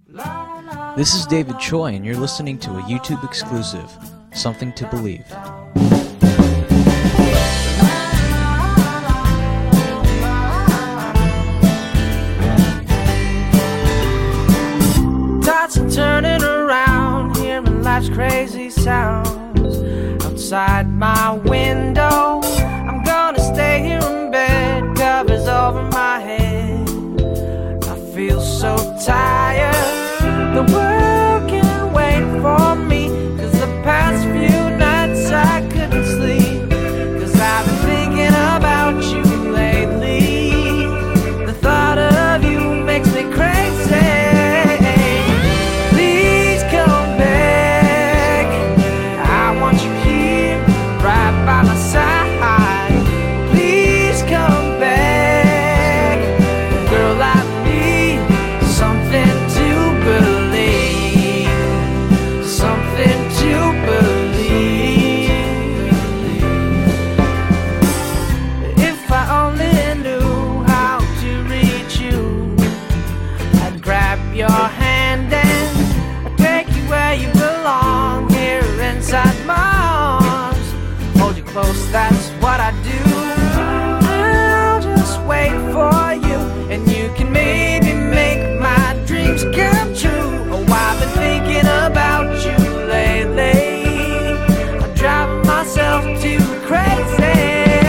This is David Choi, and you're listening to a YouTube exclusive, Something to Believe. Thoughts are turning around, hearing life's crazy sounds outside my window. I'm gonna stay here in bed, covers over my head. I feel so tired. The world can't wait for me, 'cause the past few nights I couldn't sleep, 'cause I've been thinking about you lately. The thought of you makes me crazy. Please come back, I want you here, right by my side. Please come back, girl, I need something to believe, something to believe. If I only knew how to reach you, I'd grab your hand and I'd take you where you belong, here inside my arms. Hold you close, that's what I do. I'll just wait for you, and you can maybe make my dreams come true. Oh, I've been thinking about you lately. I'm driving myself too crazy.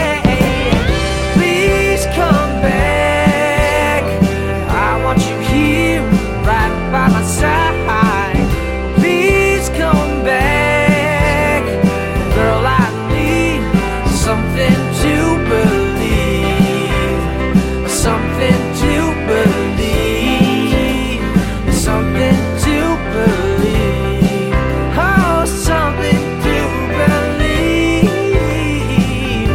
Please come back, I want you here, right by my side. Please come back, girl, I need something to believe, something to believe, something to believe, oh, something to believe.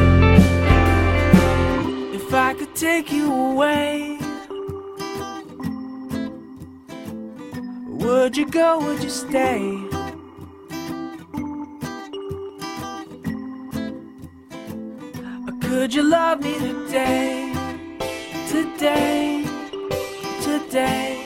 If I could take you away, would you go, would you stay? Or could you love me today, today, today?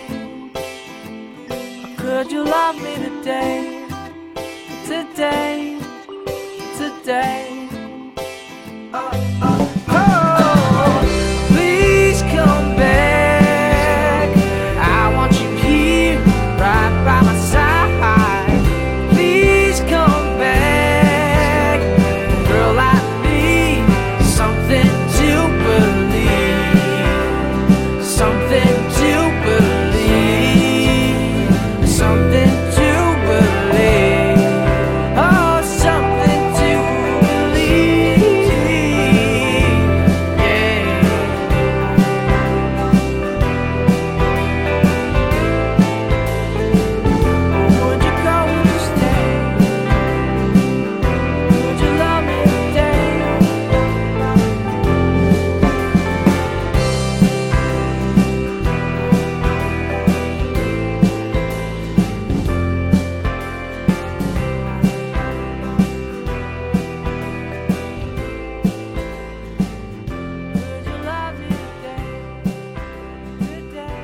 Or could you love me today, today, today? Oh, oh, oh. Please come back, I want you here, right by my side. Please come back, girl, I need something to believe, something to believe, something to believe, oh, something to believe, yeah. Would you go, would you stay? Would you love me today? Would you love me today? Today?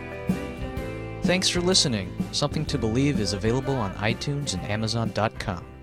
Thanks for listening. Something to Believe is available on iTunes and Amazon.com.